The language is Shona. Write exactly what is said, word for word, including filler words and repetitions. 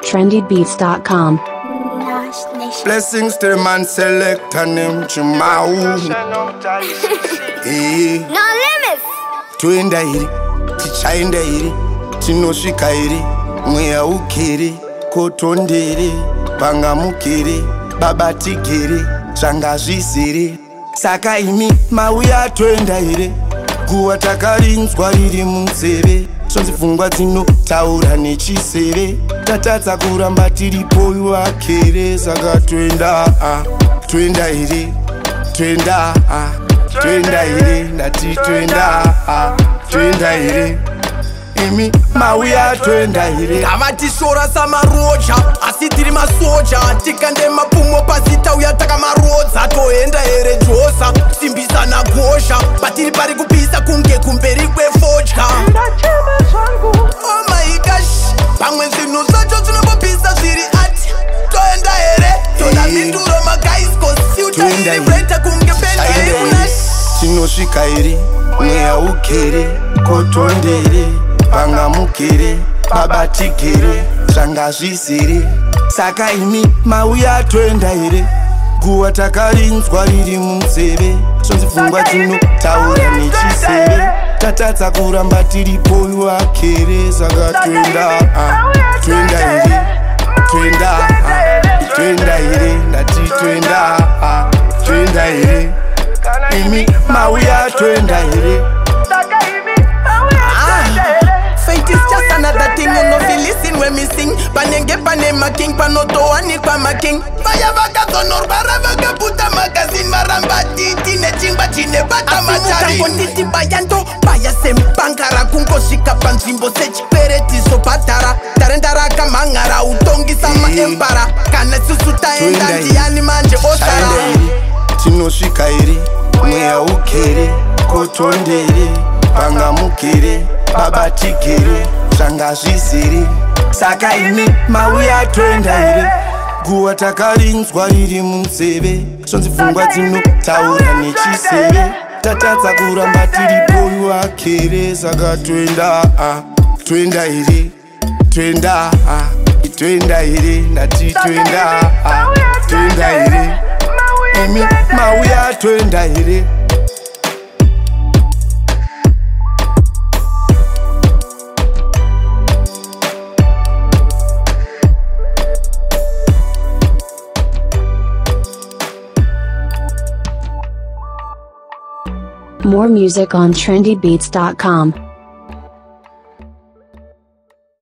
trendy beats dot com. Blessings to the man select and them Jumau. No limits. Twinda iri, tichainda iri, tinosvika iri, mweya ukiri, kotondere, vangamukiri, babatigiri, zvanga zvisiri. Saka imi mauya twenda iri, guva takarinzwa riri munzeve. Zvonzi pfungwa dzinotaura nechiseve. Tatadza kuramba tiripo ivakere. Saka twenda, ah, twenda iri, twenda, ah, twenda iri, ndati twenda, ah, twenda iri. Imi mauya twenda iri. Gavatishora samaroja, asi tiri masoja. Tikande mapumo pasi tauya takamarodza. Toenda here josa, simbisa na gosha. Patiri pari kupisa kunge kumberi kwefodya. Oh my gosh, pamwe zvinhu zvacho zvinopopisa zviri ati. Toenda here, toda minduro magaisko. Siuta iri breta kunge penda iri unash. Tinosvika iri, mweya ukiri, kotondere, vangamukiri, babatigiri, zvanga zvisiri. Saka imi mauya twenda iri, guva takarinzwa riri munzeve. Zvonzi pfungwa dzinotaura nechiseve. Tatadza kuramba tiripo ivakere. Saka twenda, ah, twenda iri, twenda, ah, twenda iri, ndati twenda, ah, twenda iri. Imi mauya twenda iri. Fate is just another thing, you know fi listen when me sing. Panenge panema king, panoto anikwa ma king. Vaya vaka sonor bara vaka puta magazine. Maramba titi ne chingba chine bata machari. Asimuka konditi bayanto, baya sempangara. Kunko shika panzimbo sechi pereti so patara. Tarendara kamangara, utongi sama empara. Kana susuta enda ndiani manje osara. Tinosvika iri, mweya ukiri, kotondere, vangamukiri, babatigiri, zvanga zvisiri. Saka imi mauya twenda iri, guva takarinzwa riri munzeve. Zvonzi pfungwa dzinotaura nechiseve. Tatadza kuramba tiripo ivakere. Saka twenda, ah, twenda iri, twenda, ah, twenda iri, ndati twenda, ah, twenda iri. Imi mauya twenda iri. More music on trendy beats dot com.